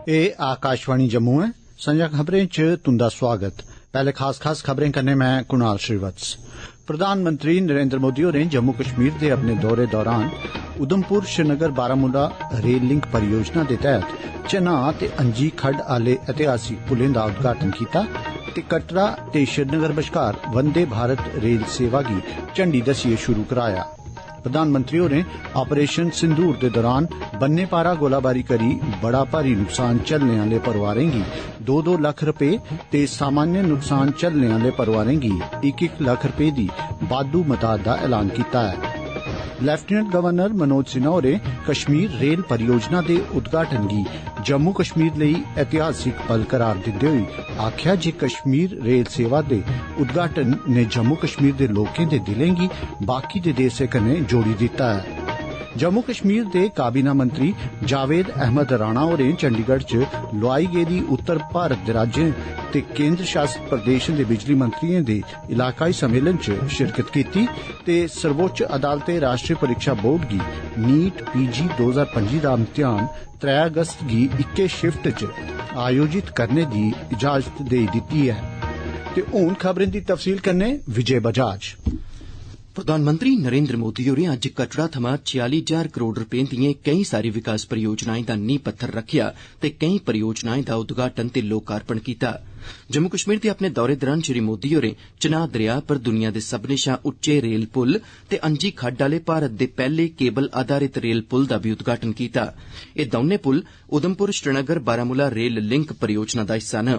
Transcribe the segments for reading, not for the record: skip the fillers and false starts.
ਇਹ आकाशवाणी जम्मू है। संजा खबरें च तुंदा स्वागत। पहले खास खबरें करने मैं कुणाल श्रीवत्स। प्रधानमंत्री नरेंद्र मोदी होरें जम्मू कश्मीर दे अपने दौरे दौरान उधमपुर श्रीनगर बारामूला रेल लिंक परियोजना दे तहत चनां ते अंजी खड्ड आले ऐतिहासिक पुलें दा उद्घाटन कीता ते कटरा ते श्रीनगर बश्कार वंदे भारत रेल सेवा गी झंडी दस्सिए शुरू कराया। प्रधानमंत्री होरें ऑपरेशन सिंदूर दे दौरान बन्ने पारा गोलाबारी करी बड़ा भारी नुकसान झल्लने आले परिवारें गी 2-2 लख रपे ते सामान्य नुकसान झल्लने आले परिवारें गी 1-1 लख रपे दी बाद्धू मदाद दा ऐलान कीता है। लेफ्टिनेंट गवर्नर मनोज सिन्हा होरें कश्मीर रेल परियोजना दे उद्घाटन गी जम्मू कश्मीर लेई ऐतिहासिक पल करार दिंदे होई आखेआ जे कश्मीर रेल सेवा दे उद्घाटन ने जम्मू कश्मीर दे लोकें दे दिलें गी बाकी दे देशें कन्नै जोड़ी दित्ता है। जम्मू कश्मीर दे काबीना मंत्री जावेद अहमद राणा होरें चंडीगढ़ च लोआई गेदी उत्तर भारत दे राज्यें ते केंद्र शासित प्रदेशें दे बिजली मंत्रियें दे इलाकाई सम्मेलन च शिरकत कीती ते सर्वोच्च अदालते राष्ट्रीय परीक्षा बोर्ड गी नीट पीजी 2025 दा इम्तिहान 3 अगस्त गी इक्के शिफ्ट च आयोजित करने दी इजाजत देई दित्ती है। ते हुण खबरें दी तफसील कन्नै विजय बजाज। प्रधानमंत्री नरेंद्र मोदी होरें अज्ज कटड़ा थमां 46,000 करोड़ रपें दिएं केई सारी विकास परियोजनाएं दा नींह पत्थर रखेआ ते केई परियोजनाएं दा उद्घाटन ते लोकार्पण कीता। जम्मू कश्मीर दे अपने दौरे दौरान श्री मोदी होरें चनाह दरिया पर दुनिया दे सब्बनें शा उच्चे रेल पुल ते अंजी खड्ड आले भारत दे पैहले केबल आधारित रेल पुल दा बी उद्घाटन कीता। एह दौनें पुल उधमपुर श्रीनगर बारामूला रेल लिंक परियोजना दा हिस्सा न।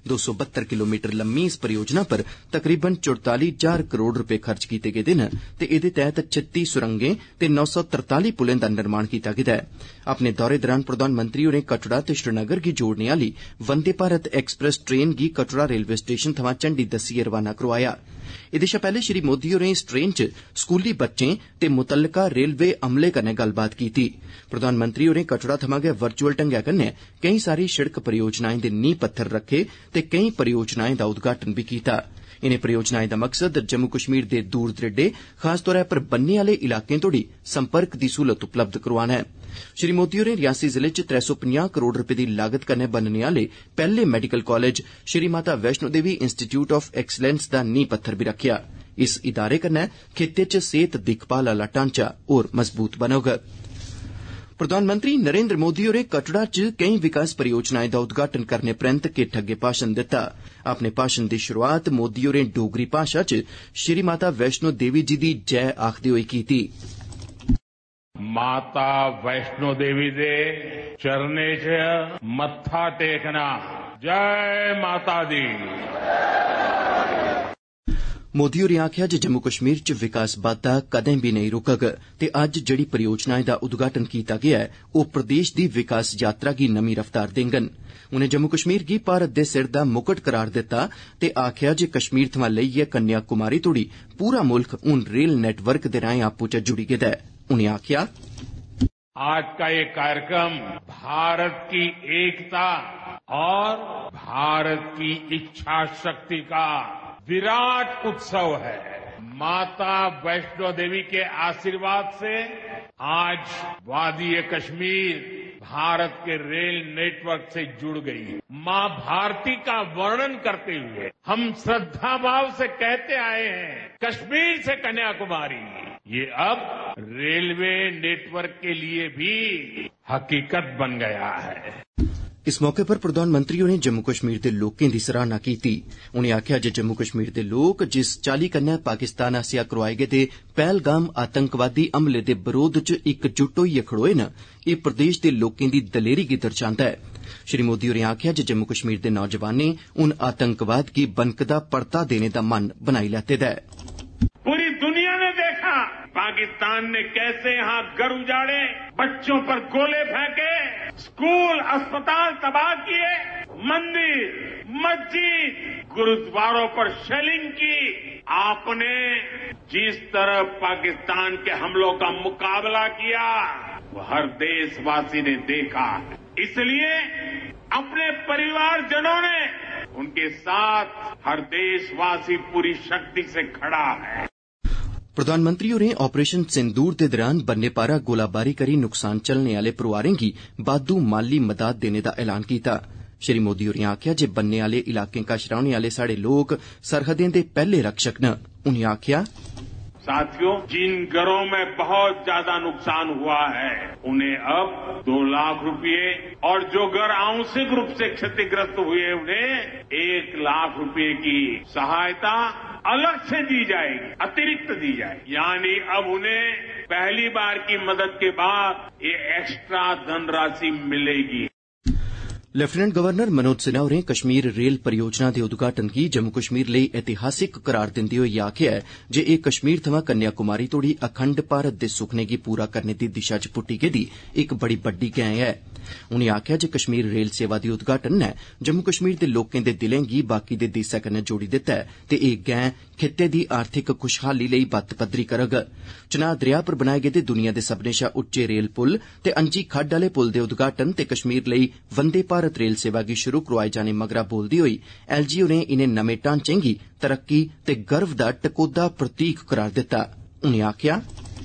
272 किलोमीटर लम्मी इस परियोजना पर तकरीबन 44,000 करोड़ रपे खर्च कीते गेदे न ते एदे तैहत 36 सुरंगें ते 943 पुलें दा निर्माण कीता गेदा है। अपने दौरे दौरान प्रधानमंत्री होरें कटड़ा ते श्रीनगर गी जोड़ने आली वंदे भारत एक्सप्रेस ट्रेन गी कटड़ा रेलवे स्टेशन थमां झंडी दस्सिए रवाना करोआया। एदे शा पैहले श्री मोदी होरें इस ट्रेन च स्कूली बच्चें ते मुतल्लका रेलवे अमले कन्नै गल्लबात कीती। प्रधानमंत्री होरें कटड़ा थमां गै वर्चुअल ढंगै कन्नै केई सारी शिड़क परियोजनाएं दे नींह पत्थर रखे ते केई परियोजनाएं दा उद्घाटन बी कीता। इनें परियोजनाएं दा मकसद जम्मू कश्मीर दे दूर दरेडे खास तौर पर बन्ने आले इलाकें तोड़ी संपर्क दी सहूलत उपलब्ध करोआना है। श्री मोदी होरें रियासी जिले च 350 करोड़ रपे दी लागत कन्नै बनने आले पैहले medical college Shri Mata Vaishno Devi institute of excellence दा नींह पत्थर बी रखेआ। इस इदारे कन्नै खित्ते च सेहत दिक्खभाल आला ढांचा होर मजबूत बनोग। प्रधानमंत्री नरेंद्र मोदी होरें कटड़ा च केई विकास परियोजनाएं दा उद्घाटन करने परैंत किट्ठ अग्गे भाषण दित्ता। अपने भाषण दी शुरुआत मोदी होरें डोगरी भाषा च श्री माता वैष्णो देवी जी दी जय आखदे होई कीती। माता वैष्णो देवी दे चरणे च मत्था टेकना। जय माता दी। मोदी होरें आखेआ जे जम्मू कश्मीर च विकास बाद्दा कदें बी नेईं रुकग ते अज्ज जेड़ी परियोजनाएं दा उद्घाटन कीता गेआ ऐ ओह प्रदेश दी विकास यात्रा गी नमीं रफ्तार देंगन। उनें जम्मू कश्मीर गी भारत दे सिर दा मुकट करार दित्ता ते आखेआ जे कश्मीर थमां लेइयै कन्याकुमारी तोड़ी पूरा मुल्ख हुन रेल नेटवर्क दे राएं आपूं च जुड़ी गेदा है। उनें आखेआ आज का ये कार्यक्रम भारत की एकता और भारत की इच्छा शक्ति का विराट उत्सव है। माता वैष्णो देवी के आशीर्वाद से आज वादी कश्मीर भारत के रेल नेटवर्क से जुड़ गई। मां भारती का वर्णन करते हुए हम श्रद्धा भाव से कहते आए हैं कश्मीर से कन्याकुमारी, ये अब रेलवे नेटवर्क के लिए भी हकीकत बन गया है। इस मौके पर प्रधानमंत्री होरें जम्मू कश्मीर दे लोकें दी सराहना कीती। उनें आखेआ जे जम्मू कश्मीर दे लोक जिस चाल्ली कन्नै पाकिस्तान आसेआ करोआए गेदे पहलगाम आतंकवादी हमले दे बरोध च इकजुट होइयै खड़ोए न, एह प्रदेश दे लोकें दी दलेरी गी दर्शांदा है। श्री मोदी होरें आखेआ जे जम्मू कश्मीर दे नौजवानें हुन आतंकवाद गी बनकदा परता देने दा मन बनाई लैते दा है। पूरी दुनिया ने देखा पाकिस्तान ने कैसे यहां घर उजाड़े, बच्चों पर गोले फेंके, स्कूल अस्पताल तबाह किए, मंदिर मस्जिद गुरुद्वारों पर शेलिंग की। आपने जिस तरह पाकिस्तान के हमलों का मुकाबला किया वो हर देशवासी ने देखा। इसलिए अपने परिवारजनों ने उनके साथ हर देशवासी पूरी शक्ति से खड़ा है। प्रधानमंत्री होरें ऑपरेशन सिंदूर दे दौरान बन्ने पारा गोलाबारी करी नुकसान झल्लने आले परोआरें गी बाद्दू माली मदाद देने दा ऐलान कीता। श्री मोदी होरें आखेआ जे बन्ने आले इलाकें कश रौहने आले साढ़े लोक सरहदें दे पैहले रक्षक न। उनें आखेआ, साथियों, जिन घरों में बहुत ज्यादा नुकसान हुआ है उन्हें अब 2 लाख रुपए और जो घर आंशिक रूप से क्षतिग्रस्त हुए उन्हें 1 लाख रुपए की सहायता अलग से दी जाएगी, अतिरिक्त दी जाएगी। यानी अब उन्हें पहली बार की मदद के बाद ये एक्स्ट्रा धनराशि मिलेगी। लेफ्टिनेंट गवर्नर मनोज सिन्हा होरें कश्मीर रेल परियोजना दे उद्घाटन गी जम्मू कश्मीर लेई ऐतिहासिक करार दिंदे होई आखेआ जे एह कश्मीर थमां कन्याकुमारी तोड़ी अखंड भारत दे सुखने गी पूरा करने दी दिशा च पुट्टी गेदी इक बड़ी बड्डी गैं ऐ। उनें आखेआ जे कश्मीर रेल सेवा दी उद्घाटन नै जम्मू कश्मीर दे लोकें दे दिलें गी बाकी दे देसै कन्नै जोड़ी दित्ता ऐ ते एह गैं खित्ते दी आर्थिक खुशहाली लेई बत्त पद्धरी करग। चनाह दरेया पर बनाए गेदे दुनिया दे सब्भनें शा उच्चे रेल पुल ते अंजी खड्ड आले पुल दे उद्घाटन ते कश्मीर लेई वंदे भारत रेल सेवा गी शुरू करोआए जाने मगरा बोलदे होई एलजी होरें इनें नमें ढांचें गी तरक्की ते गर्व दा टकोह्दा प्रतीक करार दित्ता। उनें आखेआ,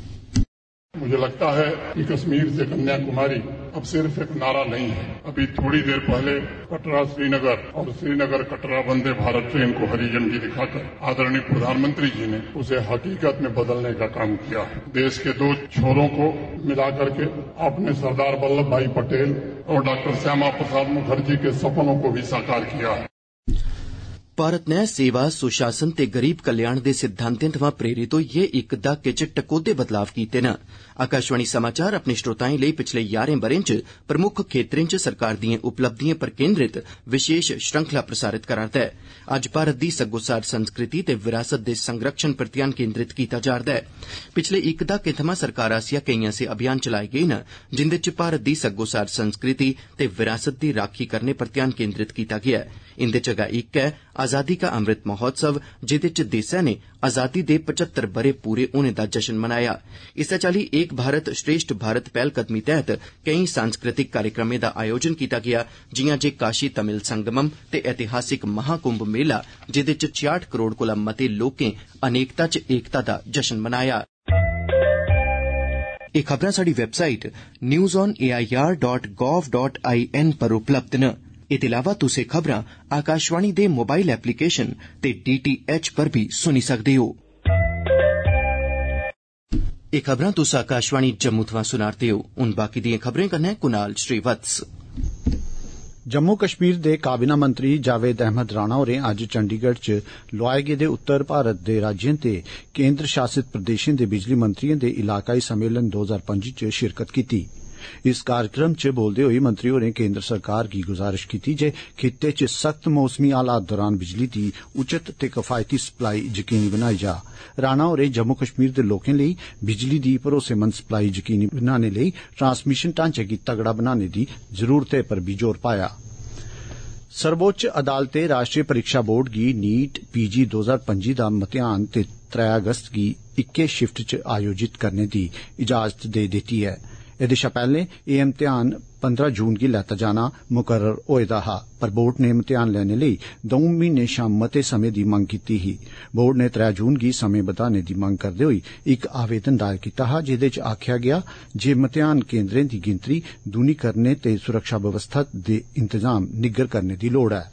मुझे लगता है कि कश्मीर से कन्याकुमारी अब सिर्फ एक नारा नहीं है। अभी थोड़ी देर पहले कटरा श्रीनगर और श्रीनगर कटरा वंदे भारत ट्रेन को हरी झंडी दिखाकर आदरणीय प्रधानमंत्री जी ने उसे हकीकत में बदलने का काम किया है। देश के 2 छोरों को मिलाकर के आपने सरदार वल्लभ भाई पटेल और डॉक्टर श्यामा प्रसाद मुखर्जी के सपनों को भी साकार किया है। भारत नै सेवा, सुशासन ते गरीब कल्याण दे सिद्धांतें थमां प्रेरित होइयै इक दहाके च टकोह्दे बदलाव कीते न। आकाशवाणी समाचार अपने श्रोताएं लेई पिछले 11 ब'रें च प्रमुख खेत्रें च सरकार दिएं उपलब्धिएं पर केन्द्रित विशेष श्रृंखला प्रसारित करा'रदा ऐ। अज्ज भारत दी सग्गोसार संस्कृति ते विरासत दे संरक्षण पर ध्यान केन्द्रित कीता जा'रदा ऐ। पिछले इक दहाके थमां सरकार आसेआ केई ऐसे अभियान चलाए गे न जिंदे च भारत दी सग्गोसार संस्कृति ते विरासत दी राक्खी करने पर ध्यान केन्द्रित कीता गेआ ऐ। इंदे च इक ऐ आजादी का अमृत महोत्सव, जेदे च देसै ने आजादी दे 75 ब'रे पूरे होने दा जश्न मनाया। इस्सै चाल्ली एक भारत श्रेष्ठ भारत पैह्लकदमी तैह्त केई सांस्कृतिक कार्यक्रमें दा आयोजन कीता गेआ, जियां जे काशी तमिल संगमम ते ऐतिहासिक महाकुंभ मेला, जेदे च 66 करोड़ कोला मते लोकें अनेकता च एकता दा जश्न मनाया। एह खबरां साडी वैबसाइट newsonair.gov.in पर उपलब्ध न। एह्दे इलावा तुस खबरां आकाशवाणी दे मोबाइल एप्लीकेशन ते DTH पर भी सुनी सकदे हो। एह खबरां तुस आकाशवाणी जम्मू थमां सुना'रदे हो। हुण बाकी दिएं खबरें कन्नै कुनाल श्रीवत्स। जम्मू कश्मीर दे काबीना मंत्री जावेद अहमद राणा होरें अज्ज चंडीगढ़ च लोआए गेदे उत्तर भारत दे राज्यें ते केन्द्र शासित प्रदेशें दे बिजली मंत्रिएं दे इलाकाई सम्मेलन 2025 च शिरकत कीती। इस कार्यक्रम च बोलदे होई मंत्री होरें केन्द्र सरकार गी गुजारिश कीती जे खित्ते च सख्त मौसमी हालात दौरान बिजली दी उचित ते कफायती सप्लाई यकीनी बनाई जा। राणा होरें जम्मू कश्मीर दे लोकें लेई बिजली दी भरोसेमंद सप्लाई यकीनी बनाने लेई ट्रांसमिशन ढांचे गी तगड़ा बनाने दी जरूरतै पर भी जोर पाया। सर्वोच्च अदालतै राष्ट्रीय परीक्षा बोर्ड गी नीट PG 2025 दा मतेयान 3 अगस्त गी इक्कै शिफ्ट च आयोजित करने दी इजाजत दे दित्ती ऐ। एह्दे शा पैह्ले एह् इम्तेहान 15 जून गी लैता जाना मुकर्रर होए दा हा, पर बोर्ड ने इम्तेहान लैने लेई 2 म्हीने शा मते समें दी मंग कीती ही। बोर्ड ने 3 जून गी समें बधाने दी मंग करदे होई इक आवेदन दायर कीता हा, जेह्दे च आखेआ गेआ जे इम्तेहान केन्द्रें दी गिनतरी दूनी करने ते सुरक्षा बवस्था दे इंतजाम निग्गर करने दी लोड़ ऐ।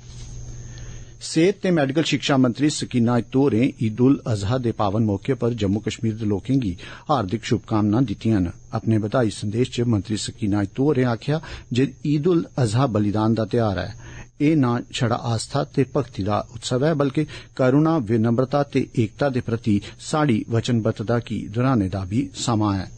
सेहत ते मैडिकल शिक्षा मंत्री सकीना इत्तू होरें ईद उल अजहा दे पावन मौके पर जम्मू कश्मीर दे लोकें गी हार्दिक शुभकामनां दित्तियां न। अपने बधाई संदेश च मंत्री सकीना इत्तू होरें आखेआ जे ईद उल अजहा बलिदान दा त्यौहार ऐ। एह् न छड़ा आस्था ते भक्ति दा उत्सव ऐ, बल्कि करुणा, विनम्रता ते एकता दे प्रति साड़ी वचनबद्धता गी दोहराने दा भी समां ऐ।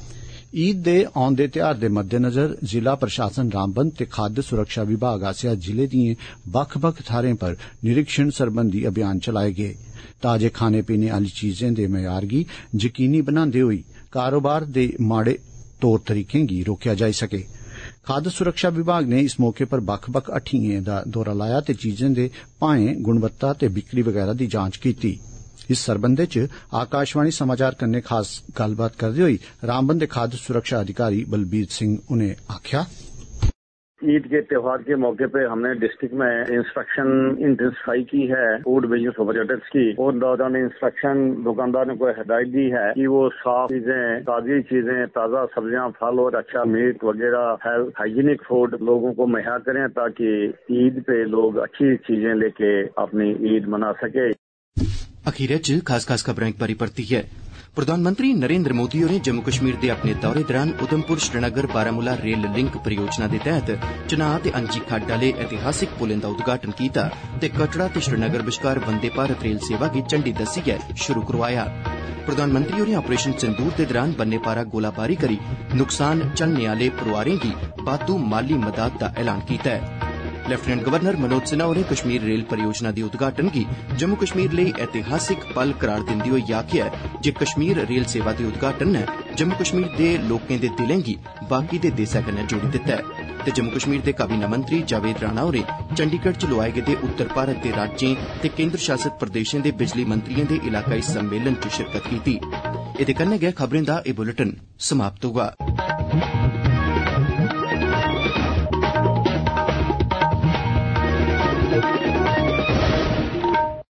ईद दे औंदे त्यौहार दे मद्देनजर जिला प्रशासन रामबन ते खाद्य सुरक्षा विभाग आसेआ जिले दिएं बक्ख-बक्ख थाह्रें पर निरीक्षण सरबंधी अभियान चलाए गे। ताजे खाने पीने आह्ली चीजें दे मयार गी यकीनी बनांदे होई कारोबार दे माड़े तौर तरीकें गी रोकेआ जाई सके। खाद्य सुरक्षा विभाग ने इस मौके पर बक्ख-बक्ख हट्टिएं दा दौरा लाया ते चीजें दे भाएं, गुणवत्ता ते बिक्री वगैरा दी जांच कीती। इस सरबंधै च आकाशवाणी समाचार कन्नै खास गल्लबात करदे होई रामबन दे खाद्य सुरक्षा अधिकारी बलबीर सिंह उनें आखेआ, ईद के त्योहार के मौके पे हमने डिस्ट्रिक्ट में इंस्पेक्शन इंटेंसिफाई की है फूड बिजनेस ऑपरेटर्स की, और दौरान इंस्पेक्शन दुकानदारों को हिदायत दी है कि वो साफ चीजें, ताजी चीजें, ताजा सब्जियां, फल और अच्छा मीट वगैरह हेल्थ हाइजीनिक फूड लोगों को मुहैया करें ताकि ईद पे लोग अच्छी चीजें लेके अपनी ईद मना सके। अखीर च खास खास खबरां एक बारी परती है। प्रधानमंत्री नरेंद्र मोदी होरें जम्मू कश्मीर दे अपने दौरे दौरान उधमपुर श्रीनगर बारामूला रेल लिंक परियोजना दे तैहत चनां ते अंजी खड्ड आह्ले ऐतिहासिक पुलें दा उद्घाटन कीता ते कटड़ा ते श्रीनगर बश्कार वंदे भारत रेल सेवा गी झंडी दस्सियै शुरू करोआया। प्रधानमंत्री होरें ऑपरेशन सिंदूर दे दौरान बन्ने पारा गोलाबारी करी नुकसान झल्लने आह्ले परोआरें गी बाद्धू माली मदाद दा ऐलान कीता ऐ। लेफ्टिनेंट गवर्नर मनोज सिन्हा होरें कश्मीर रेल परियोजना दे उद्घाटन गी जम्मू कश्मीर लेई ऐतिहासिक पल करार दिंदे होई आखेआ जे कश्मीर रेल सेवा दे उद्घाटन ने जम्मू कश्मीर दे लोकें दे दिलें गी बाकी दे देसै कन्नै जोड़ी दित्ता ऐ। ते जम्मू कश्मीर दे काबीना मंत्री जावेद राणा होरें चंडीगढ़ च लोआए गेदे उत्तर भारत दे राज्यें ते केंद्र शासित प्रदेशें दे बिजली मंत्रियें दे इलाकाई सम्मेलन च शिरकत कीती। एह्दे कन्नै गै खबरें दा एह् बुलेटिन समाप्त होआ।